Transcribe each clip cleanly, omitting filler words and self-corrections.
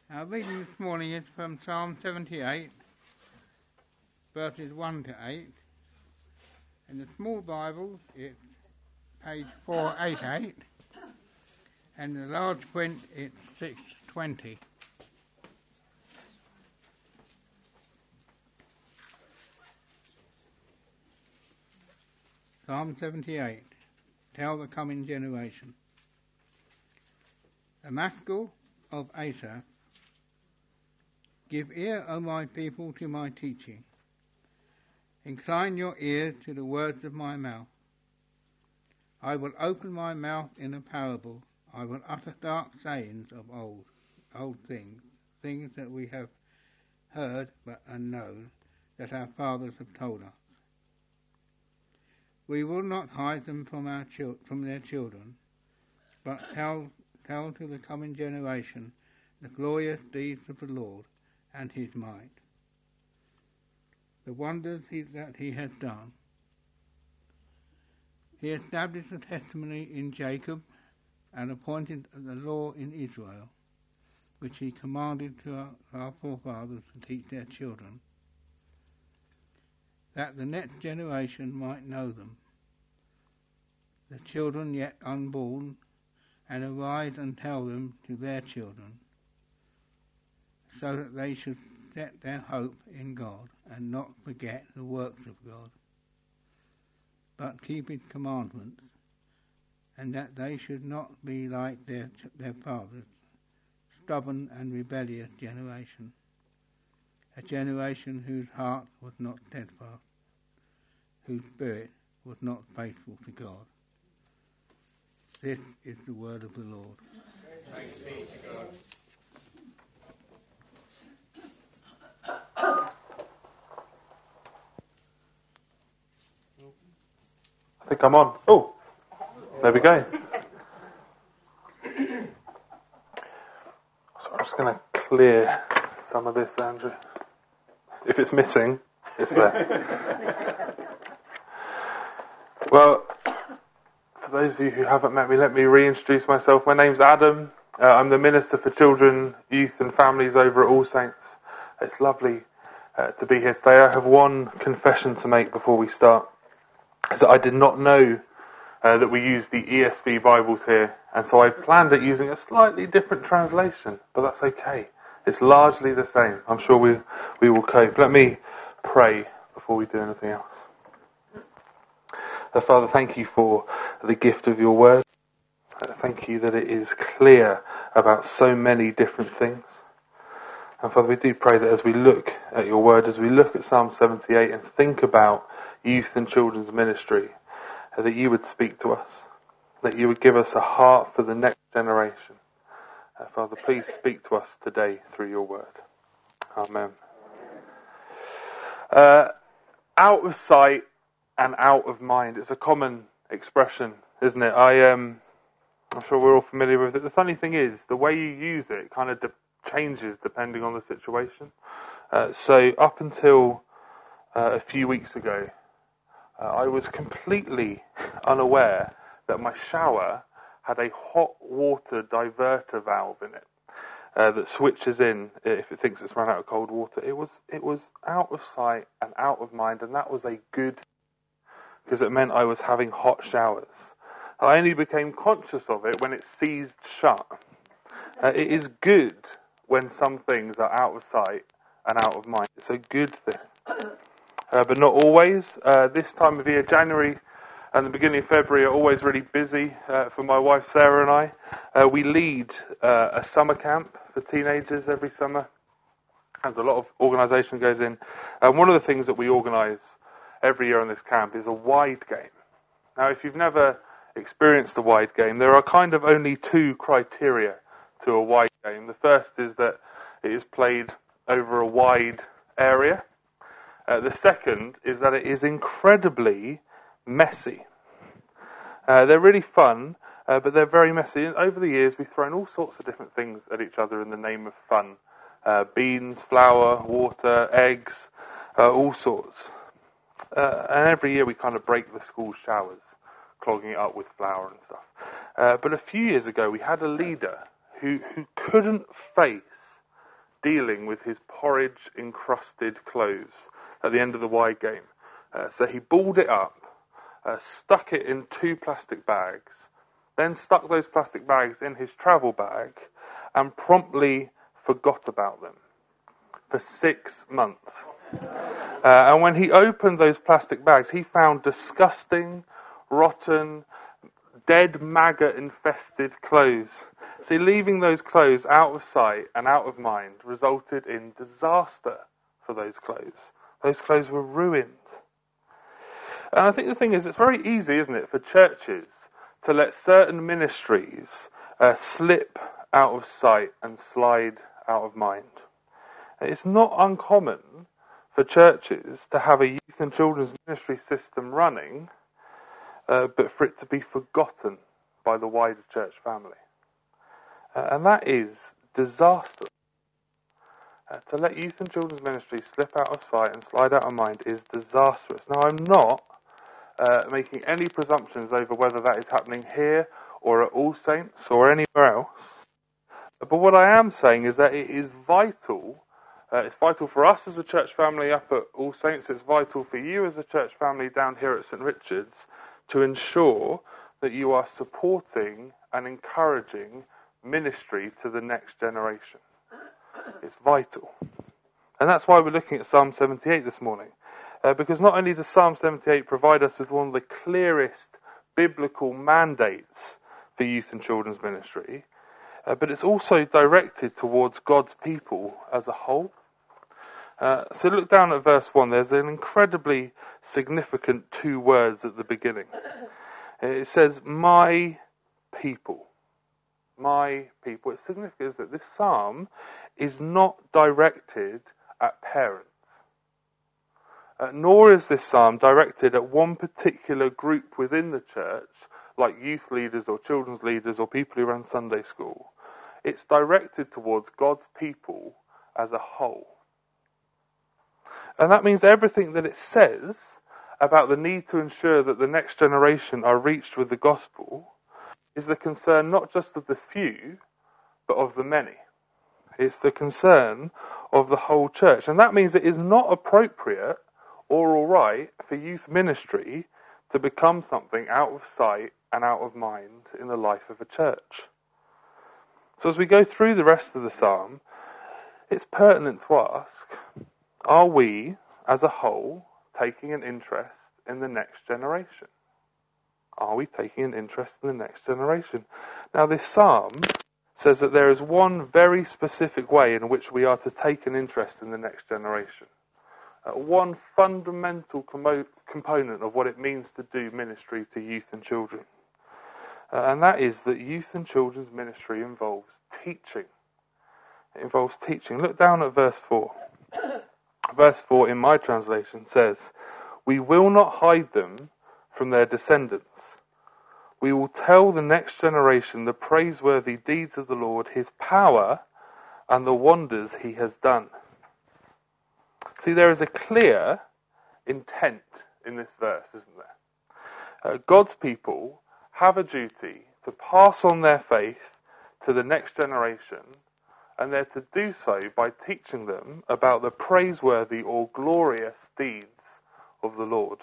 Our reading this morning is from Psalm 78, verses 1 to 8. In the small Bibles, it's page 488, and in the large print, it's 620. Psalm 78, Tell the Coming Generation. The Maskil of Asaph. Give ear, O my people, to my teaching. Incline your ears to the words of my mouth. I will open my mouth in a parable. I will utter dark sayings of old things, things that we have heard but unknown, that our fathers have told us. We will not hide them from their children, but tell to the coming generation the glorious deeds of the Lord and his might, the wonders that he has done. He established a testimony in Jacob and appointed the law in Israel, which he commanded to our forefathers to teach their children, that the next generation might know them, the children yet unborn, and arise and tell them to their children, so that they should set their hope in God and not forget the works of God, but keep his commandments, and that they should not be like their fathers, stubborn and rebellious generation, a generation whose heart was not steadfast, whose spirit was not faithful to God. This is the word of the Lord. Thanks be to God. I think I'm on. Oh, there we go. So I'm just going to clear some of this, Andrew. If it's missing, it's there. Well, for those of you who haven't met me, let me reintroduce myself. My name's Adam. I'm the Minister for Children, Youth and Families over at All Saints. It's lovely to be here today. I have one confession to make before we start. Is that I did not know that we use the ESV Bibles here, and so I planned at using a slightly different translation, but that's okay. It's largely the same. I'm sure we will cope. Let me pray before we do anything else. Father, thank you for the gift of your word. Thank you that it is clear about so many different things. And Father, we do pray that as we look at your word, as we look at Psalm 78 and think about youth and children's ministry, that you would speak to us, that you would give us a heart for the next generation. Father, please speak to us today through your word. Amen. Out of sight and out of mind. It's a common expression, isn't it? I'm sure we're all familiar with it. The funny thing is, the way you use it kind of changes depending on the situation. So up until a few weeks ago, I was completely unaware that my shower had a hot water diverter valve in it that switches in if it thinks it's run out of cold water. It was out of sight and out of mind, and that was a good, because it meant I was having hot showers. I only became conscious of it when it seized shut. It is good when some things are out of sight and out of mind. It's a good thing. But not always. This time of year, January and the beginning of February are always really busy for my wife Sarah and I. We lead a summer camp for teenagers every summer. There's a lot of organisation goes in. And one of the things that we organise every year on this camp is a wide game. Now, if you've never experienced a wide game, there are kind of only two criteria to a wide game. The first is that it is played over a wide area. The second is that it is incredibly messy. They're really fun, but they're very messy. And over the years, we've thrown all sorts of different things at each other in the name of fun. Beans, flour, water, eggs, all sorts. And every year we kind of break the school showers, clogging it up with flour and stuff. But a few years ago, we had a leader who couldn't face dealing with his porridge-encrusted clothes at the end of the wide game. So he balled it up, stuck it in 2 plastic bags, then stuck those plastic bags in his travel bag and promptly forgot about them for 6 months. And when he opened those plastic bags, he found disgusting, rotten, dead, maggot-infested clothes. See, leaving those clothes out of sight and out of mind resulted in disaster for those clothes. Those clothes were ruined. And I think the thing is, it's very easy, isn't it, for churches to let certain ministries slip out of sight and slide out of mind. It's not uncommon for churches to have a youth and children's ministry system running, but for it to be forgotten by the wider church family. And that is disastrous. To let youth and children's ministry slip out of sight and slide out of mind is disastrous. Now, I'm not making any presumptions over whether that is happening here or at All Saints or anywhere else. But what I am saying is that it is vital. It's vital for us as a church family up at All Saints. It's vital for you as a church family down here at St. Richard's to ensure that you are supporting and encouraging ministry to the next generation. It's vital. And that's why we're looking at Psalm 78 this morning. Because not only does Psalm 78 provide us with one of the clearest biblical mandates for youth and children's ministry, but it's also directed towards God's people as a whole. So look down at verse 1. There's an incredibly significant 2 words at the beginning. It says, my people. My people. It's significant, isn't it? This psalm is not directed at parents. Nor is this psalm directed at one particular group within the church, like youth leaders or children's leaders or people who run Sunday school. It's directed towards God's people as a whole. And that means everything that it says about the need to ensure that the next generation are reached with the gospel is the concern not just of the few, but of the many. It's the concern of the whole church. And that means it is not appropriate or all right for youth ministry to become something out of sight and out of mind in the life of a church. So as we go through the rest of the psalm, it's pertinent to ask, are we, as a whole, taking an interest in the next generation? Are we taking an interest in the next generation? Now, this psalm says that there is one very specific way in which we are to take an interest in the next generation. One fundamental component of what it means to do ministry to youth and children. And that is that youth and children's ministry involves teaching. It involves teaching. Look down at verse 4. Verse 4 in my translation says, we will not hide them from their descendants. We will tell the next generation the praiseworthy deeds of the Lord, his power, and the wonders he has done. See, there is a clear intent in this verse, isn't there? God's people have a duty to pass on their faith to the next generation, and they're to do so by teaching them about the praiseworthy or glorious deeds of the Lord.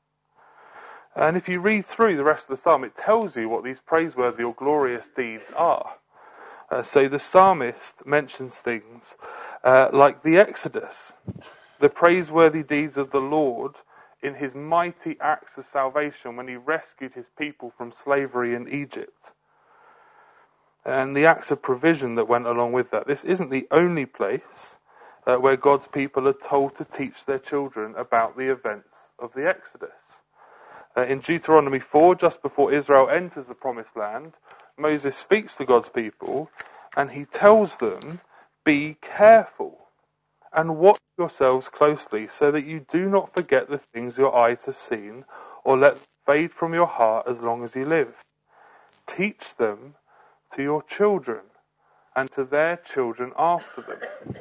And if you read through the rest of the psalm, it tells you what these praiseworthy or glorious deeds are. So the psalmist mentions things like the Exodus, the praiseworthy deeds of the Lord in his mighty acts of salvation when he rescued his people from slavery in Egypt, and the acts of provision that went along with that. This isn't the only place where God's people are told to teach their children about the events of the Exodus. In Deuteronomy 4, just before Israel enters the Promised Land, Moses speaks to God's people and he tells them, be careful and watch yourselves closely so that you do not forget the things your eyes have seen or let them fade from your heart as long as you live. Teach them to your children and to their children after them.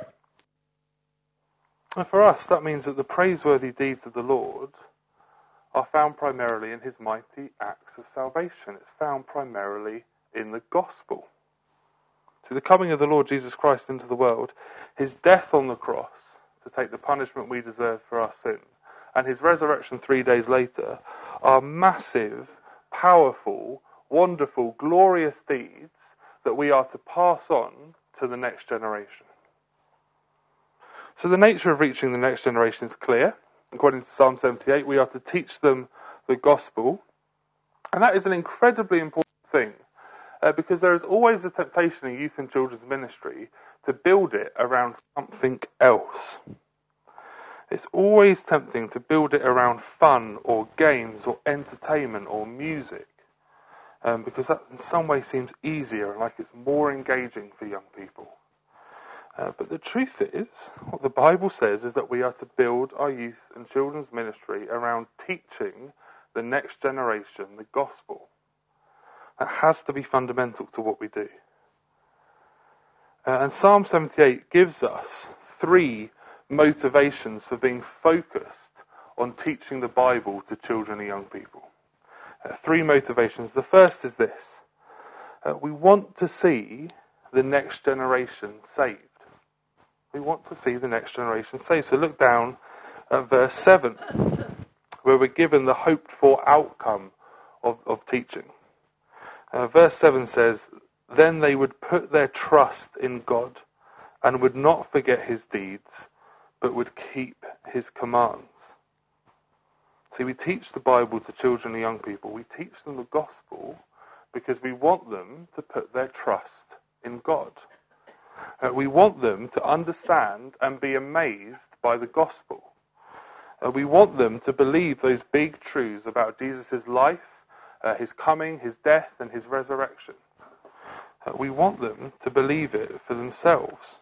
And for us, that means that the praiseworthy deeds of the Lord are found primarily in his mighty acts of salvation. It's found primarily in the gospel. So the coming of the Lord Jesus Christ into the world, his death on the cross to take the punishment we deserve for our sin, and his resurrection 3 days later are massive, powerful, wonderful, glorious deeds that we are to pass on to the next generation. So the nature of reaching the next generation is clear. According to Psalm 78, we are to teach them the gospel. And that is an incredibly important thing, because there is always a temptation in youth and children's ministry to build it around something else. It's always tempting to build it around fun or games or entertainment or music, because that in some way seems easier and like it's more engaging for young people. But the truth is, what the Bible says is that we are to build our youth and children's ministry around teaching the next generation the gospel. That has to be fundamental to what we do. And Psalm 78 gives us 3 motivations for being focused on teaching the Bible to children and young people. 3 motivations. The first is this. We want to see the next generation saved. We want to see the next generation saved. So look down at verse 7, where we're given the hoped-for outcome of teaching. Verse 7 says, "Then they would put their trust in God and would not forget his deeds, but would keep his commands." See, we teach the Bible to children and young people. We teach them the gospel because we want them to put their trust in God. We want them to understand and be amazed by the gospel. We want them to believe those big truths about Jesus' life, his coming, his death, and his resurrection. We want them to believe it for themselves.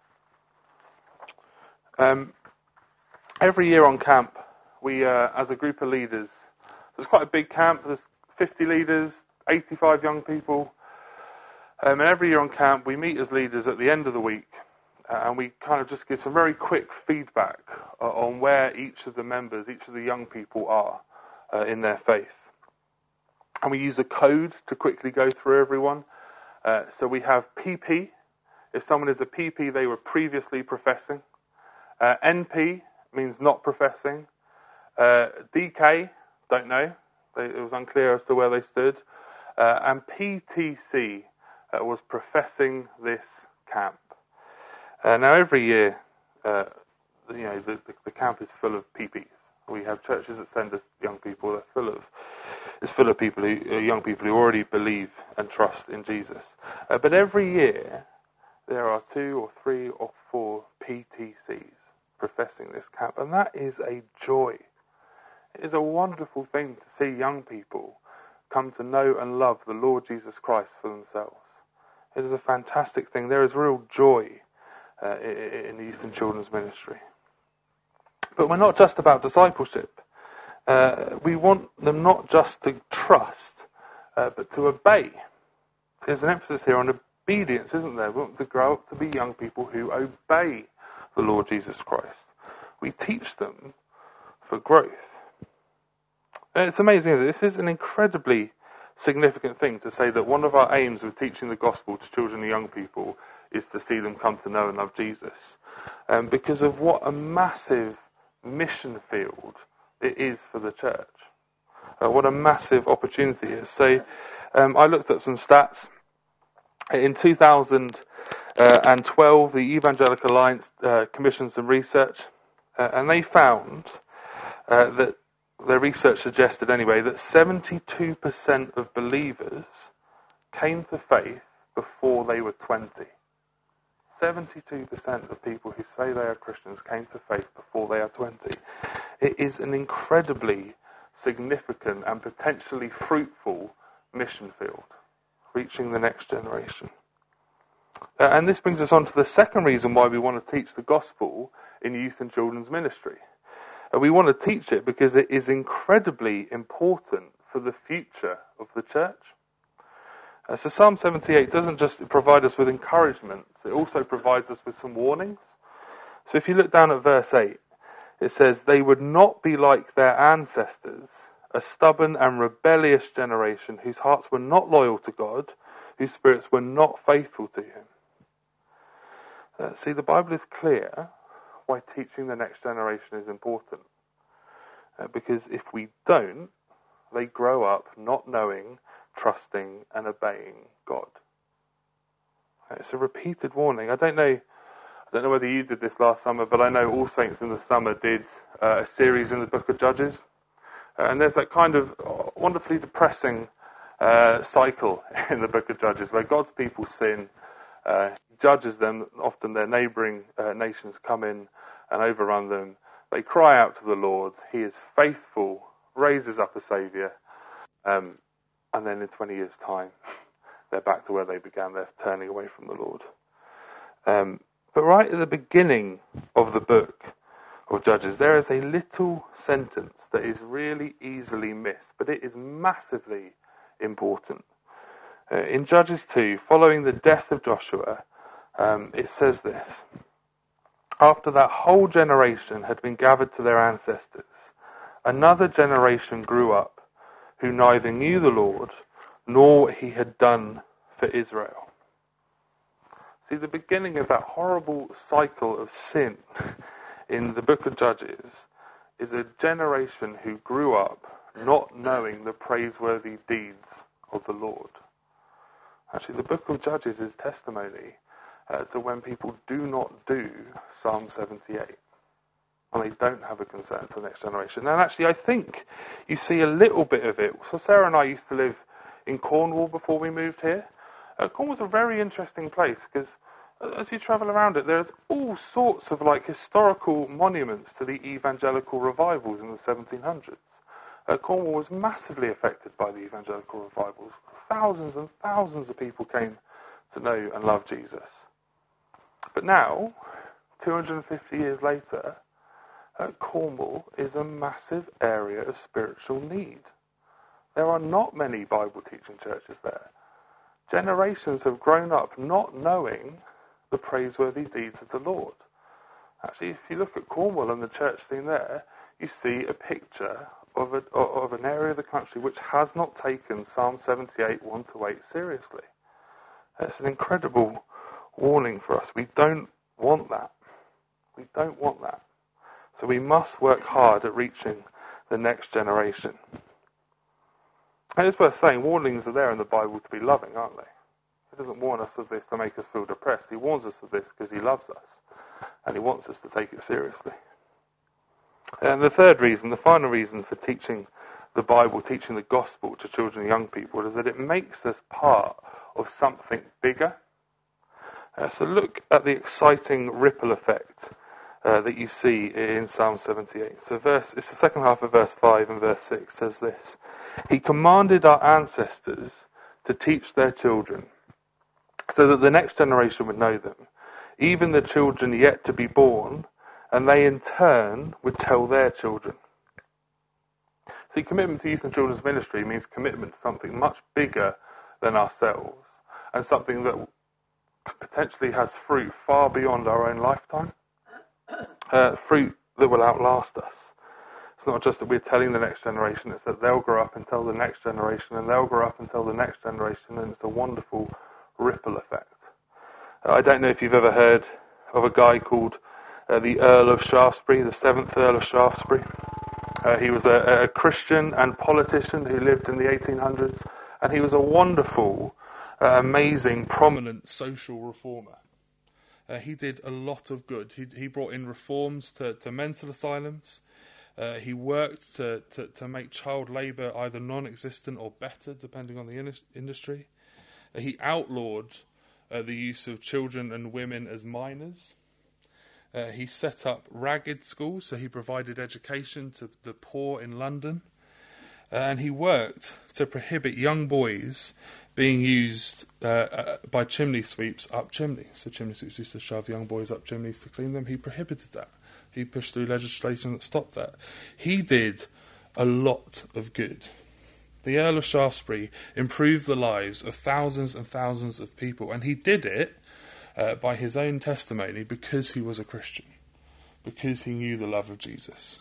Every year on camp, we, as a group of leaders, there's quite a big camp, there's 50 leaders, 85 young people, and every year on camp we meet as leaders at the end of the week, and we kind of just give some very quick feedback on where each of the members, each of the young people are in their faith. And we use a code to quickly go through everyone. So we have PP. If someone is a PP, they were previously professing. NP means not professing. DK, don't know. It was unclear as to where they stood. And PTC was professing this camp. Now every year, the camp is full of PPs. We have churches that send us young people that it's full of people young people who already believe and trust in Jesus. But every year there are 2 or 3 or 4 PTCs professing this camp, and that is a joy. It is a wonderful thing to see young people come to know and love the Lord Jesus Christ for themselves. It is a fantastic thing. There is real joy in the youth and children's ministry. But we're not just about discipleship. We want them not just to trust, but to obey. There's an emphasis here on obedience, isn't there? We want to grow up to be young people who obey the Lord Jesus Christ. We teach them for growth. And it's amazing, isn't it? This is an incredibly significant thing to say that one of our aims with teaching the gospel to children and young people is to see them come to know and love Jesus. Because of what a massive mission field it is for the church. What a massive opportunity it is. So I looked at some stats. In 2012, the Evangelical Alliance commissioned some research, and they found that their research suggested anyway that 72% of believers came to faith before they were 20. 72% of people who say they are Christians came to faith before they are 20. It is an incredibly significant and potentially fruitful mission field, reaching the next generation. And this brings us on to the second reason why we want to teach the gospel in youth and children's ministry. We want to teach it because it is incredibly important for the future of the church. So Psalm 78 doesn't just provide us with encouragement, it also provides us with some warnings. So if you look down at verse 8, it says, "They would not be like their ancestors, a stubborn and rebellious generation whose hearts were not loyal to God, whose spirits were not faithful to him. See, the Bible is clear why teaching the next generation is important. Because if we don't, they grow up not knowing, trusting and obeying God. It's a repeated warning. I don't know whether you did this last summer, but I know All Saints in the summer did a series in the Book of Judges. And there's that kind of wonderfully depressing cycle in the Book of Judges where God's people sin, judges them, often their neighbouring nations come in and overrun them. They cry out to the Lord. He is faithful, raises up a saviour, and then in 20 years' time, they're back to where they began. They're turning away from the Lord. But right at the beginning of the book of Judges, there is a little sentence that is really easily missed, but it is massively important. In Judges 2, following the death of Joshua, it says this: after that whole generation had been gathered to their ancestors, another generation grew up who neither knew the Lord nor what he had done for Israel. See, the beginning of that horrible cycle of sin in the book of Judges is a generation who grew up not knowing the praiseworthy deeds of the Lord. Actually, the book of Judges is testimony to when people do not do Psalm 78. And they don't have a concern for the next generation. And actually, I think you see a little bit of it. So Sarah and I used to live in Cornwall before we moved here. Cornwall's a very interesting place because as you travel around it, there's all sorts of historical monuments to the evangelical revivals in the 1700s. Cornwall was massively affected by the evangelical revivals. Thousands and thousands of people came to know and love Jesus. But now, 250 years later, Cornwall is a massive area of spiritual need. There are not many Bible-teaching churches there. Generations have grown up not knowing the praiseworthy deeds of the Lord. Actually, if you look at Cornwall and the church scene there, you see a picture of an area of the country which has not taken Psalm 78, 1-8 seriously. It's an incredible warning for us. We don't want that. We don't want that. So we must work hard at reaching the next generation. And it's worth saying, warnings are there in the Bible to be loving, aren't they? He doesn't warn us of this to make us feel depressed. He warns us of this because he loves us. And he wants us to take it seriously. And the third reason, the final reason for teaching the Bible, teaching the gospel to children and young people, is that it makes us part of something bigger. So look at the exciting ripple effect that you see in Psalm 78. So it's the second half of verse 5 and verse 6 says this: He commanded our ancestors to teach their children, so that the next generation would know them, even the children yet to be born, and they in turn would tell their children. See, commitment to youth and children's ministry means commitment to something much bigger than ourselves, and something that potentially has fruit far beyond our own lifetime. Fruit that will outlast us. It's not just that we're telling the next generation, it's that they'll grow up and tell the next generation, and they'll grow up and tell the next generation, and it's a wonderful ripple effect. I don't know if you've ever heard of a guy called the Earl of Shaftesbury, the 7th Earl of Shaftesbury. He was a Christian and politician who lived in the 1800s, and he was a wonderful, amazing, prominent social reformer. He did a lot of good. He brought in reforms to mental asylums. He worked to make child labour either non-existent or better, depending on the industry. He outlawed the use of children and women as minors. He set up ragged schools, so he provided education to the poor in London. And he worked to prohibit young boys being used by chimney sweeps up chimneys. So chimney sweeps used to shove young boys up chimneys to clean them. He prohibited that. He pushed through legislation that stopped that. He did a lot of good. The Earl of Shaftesbury improved the lives of thousands and thousands of people, and he did it by his own testimony because he was a Christian, because he knew the love of Jesus.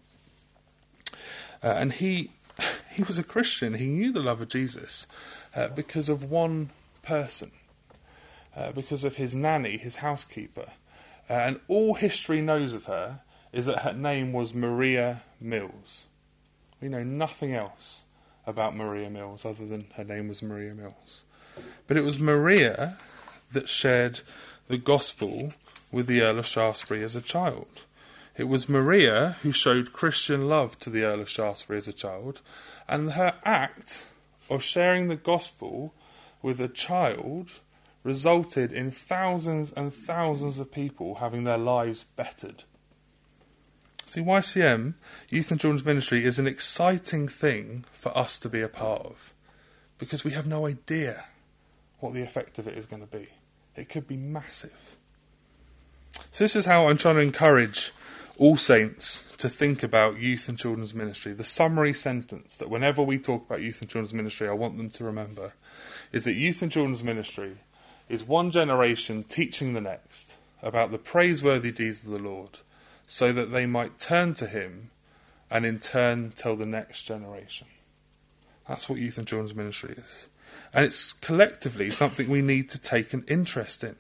And he was a Christian. He knew the love of Jesus because of one person because of his nanny, his housekeeper. And all history knows of her is that her name was Maria Mills. We know nothing else about Maria Mills other than her name was Maria Mills. But it was Maria that shared the gospel with the Earl of Shaftesbury as a child. It was Maria who showed Christian love to the Earl of Shaftesbury as a child, and her act of sharing the gospel with a child resulted in thousands and thousands of people having their lives bettered. See, YCM, Youth and Children's Ministry, is an exciting thing for us to be a part of, because we have no idea what the effect of it is going to be. It could be massive. So this is how I'm trying to encourage all saints to think about youth and children's ministry. The summary sentence that whenever we talk about youth and children's ministry, I want them to remember, is that youth and children's ministry is one generation teaching the next about the praiseworthy deeds of the Lord, so that they might turn to him and in turn tell the next generation. That's what youth and children's ministry is. And it's collectively something we need to take an interest in.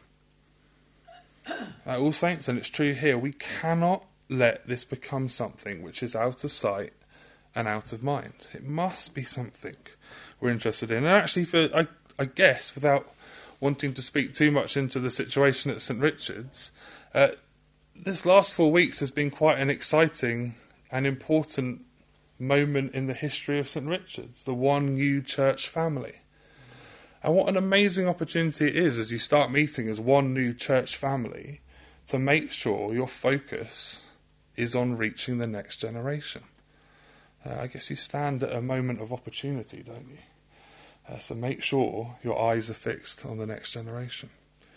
All saints, and it's true here, we cannot let this become something which is out of sight and out of mind. It must be something we're interested in. And actually, I guess, without wanting to speak too much into the situation at St. Richard's, this last 4 weeks has been quite an exciting and important moment in the history of St. Richard's, the one new church family. And what an amazing opportunity it is as you start meeting as one new church family to make sure your focus is on reaching the next generation. I guess you stand at a moment of opportunity, don't you? So make sure your eyes are fixed on the next generation.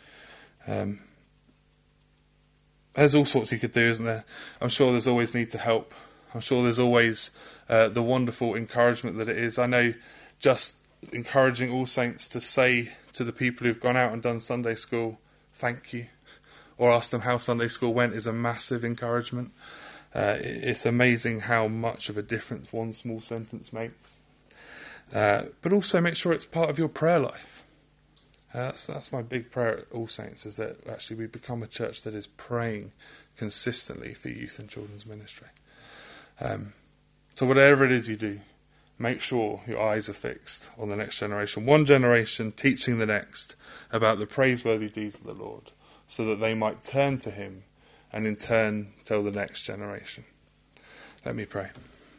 There's all sorts you could do, isn't there? I'm sure there's always need to help. I'm sure there's always the wonderful encouragement that it is. I know just encouraging all saints to say to the people who've gone out and done Sunday school, thank you, or ask them how Sunday school went is a massive encouragement. It's amazing how much of a difference one small sentence makes. But also make sure it's part of your prayer life. That's my big prayer at All Saints, is that actually we become a church that is praying consistently for youth and children's ministry. So whatever it is you do, make sure your eyes are fixed on the next generation. One generation teaching the next about the praiseworthy deeds of the Lord, so that they might turn to him and in turn tell the next generation. Let me pray.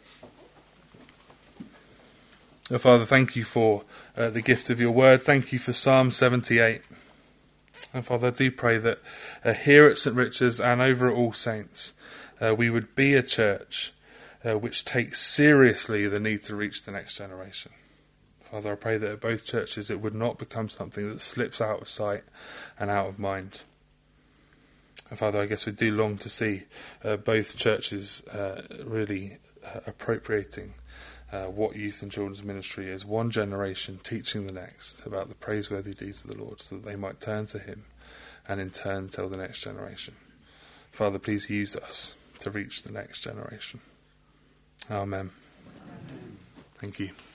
Oh, Father, thank you for the gift of your word. Thank you for Psalm 78. And Father, I do pray that here at St. Richard's and over at All Saints, we would be a church which takes seriously the need to reach the next generation. Father, I pray that at both churches it would not become something that slips out of sight and out of mind. And Father, I guess we do long to see both churches really appropriating what youth and children's ministry is. One generation teaching the next about the praiseworthy deeds of the Lord, so that they might turn to him and in turn tell the next generation. Father, please use us to reach the next generation. Amen. Thank you.